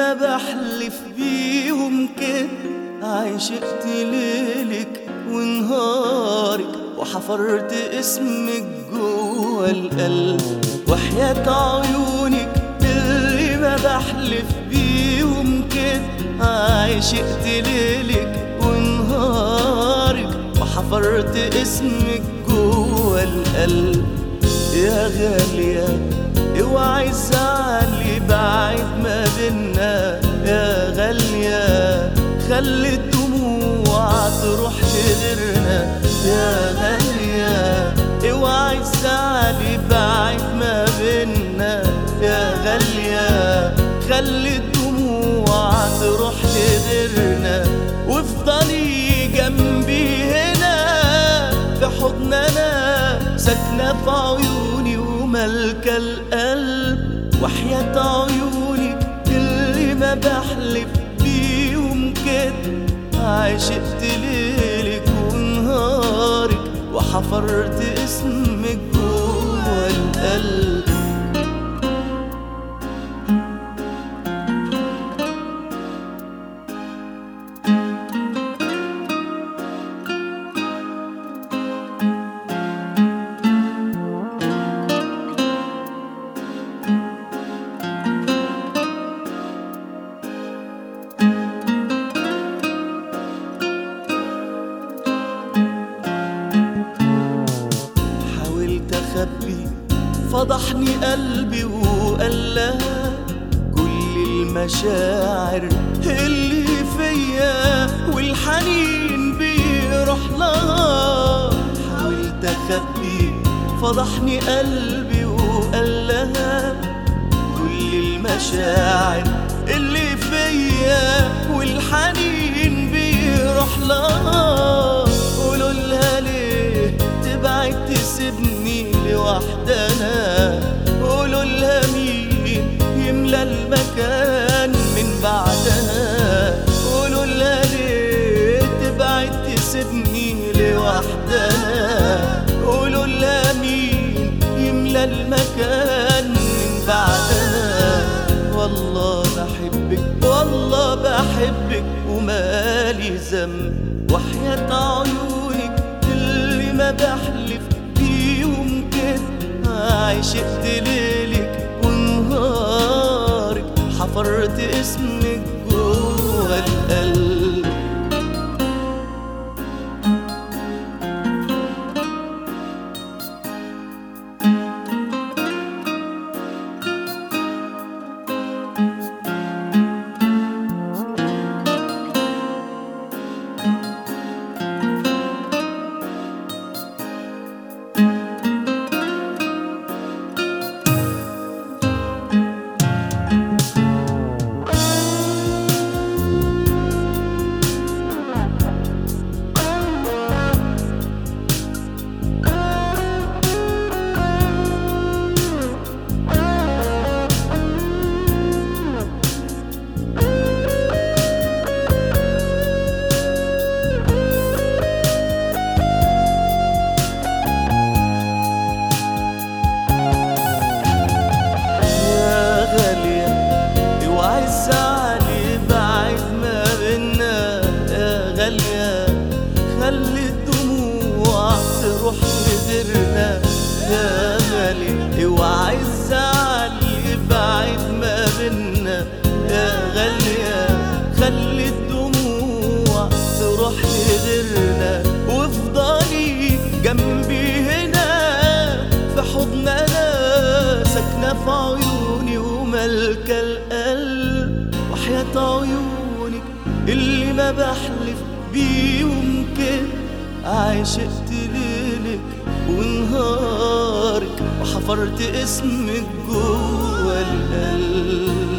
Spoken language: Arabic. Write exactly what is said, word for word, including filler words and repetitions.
ما بحلف بيهم كده عشقت ليلك ونهارك وحفرت اسمك جوا القلب، وحياة عيونك اللي ما بحلف بيهم كده عشقت ليلك ونهارك وحفرت اسمك جوا القلب. يا غالية اوعي تزعلي بعد ما بينا، يا غالية خلي الدموع تروح لغيرنا، يا غالية اوعي تزعلي بعد ما بينا، يا غالية خلي الدموع تروح لغيرنا، وافضلي جنبي هنا في حضننا ساكنة في عيوني وملكة القلب، وحياة عيونك اللي ما بحلف بيهم كده عشقت ليلك ونهارك وحفرت اسمك جوا القلب. أخبي فضحني قلبي وقال لها كل المشاعر اللي فيا والحنين بيروح لها. حاولت أخبي فضحني قلبي وقال لها كل المشاعر اللي فيا والحنين بيروح لها. قولوا لها ليه تبعد تسيبني لوحدنا، قولوا لها مين يملى المكان من بعدها، قولوا لها ليه تبعد تسيبني لوحدنا، قولوا لها مين يملى المكان من بعدها. والله بحبك والله بحبك ومالي ذنب، وحياة عيونك اللي ما بحلف بيهم كده عشقت ليلك ونهارك حفرت اسمك جوا القلب. خلي الدموع تروح لغيرنا، يا غالي اوعي الزعل يبعد ما بينا، يا غالية خلي الدموع تروح لغيرنا، وافضلي جنبي هنا في حضننا ساكنة في عيوني وملكة القلب، وحياة عيونك اللي ما بحلف بيهم كده عشقت ليلك ونهارك وحفرت اسمك جوا القلب.